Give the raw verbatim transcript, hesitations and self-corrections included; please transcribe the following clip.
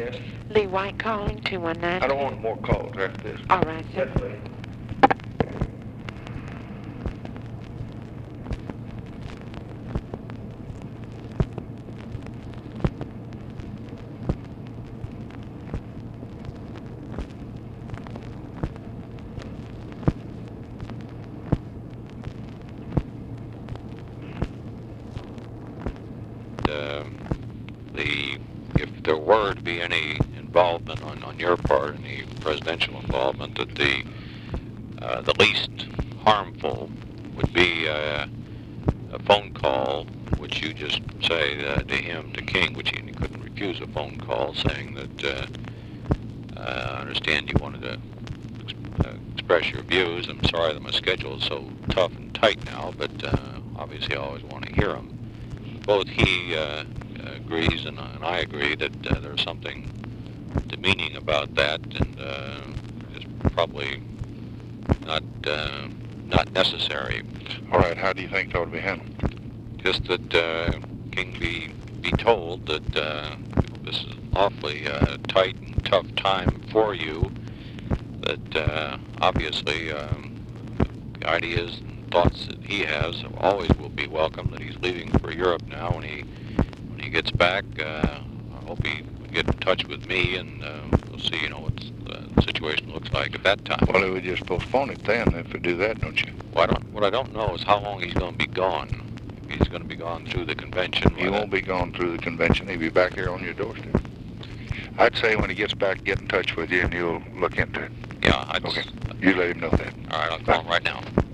Yes. Lee White calling, two one nine. I don't want more calls after this. All right, sir. Yes, lady. Uh, the if there were to be any involvement on, on your part, any presidential involvement, that the uh, the least harmful would be uh, a phone call, which you just say uh, to him, to King, which he, he couldn't refuse a phone call, saying that uh, uh, I understand you wanted to ex- uh, express your views. I'm sorry that my schedule is so tough and tight now, but uh, obviously I always want to hear them. Both he uh, agrees and, and I agree that uh, there's something demeaning about that, and uh, it's probably not uh, not necessary. All right, how do you think that would be handled? Just that uh, King be be told that uh, this is awfully uh, tight and tough time for you. That uh, obviously um, the ideas and thoughts that he has always will be welcome. That he's leaving for Europe now. When he when he gets back, uh, I hope he will get in touch with me, and uh, we'll see, you know, what the situation looks like at that time. Well, it would just postpone it then if we do that, don't you? Well, I don't, what I don't know is how long he's going to be gone. If he's going to be gone through the convention. He won't be gone through the convention. He'll be back here on your doorstep. I'd say when he gets back, get in touch with you, and you'll look into it. Yeah, I'd Okay. You let him know that. All right, I'll call him right now.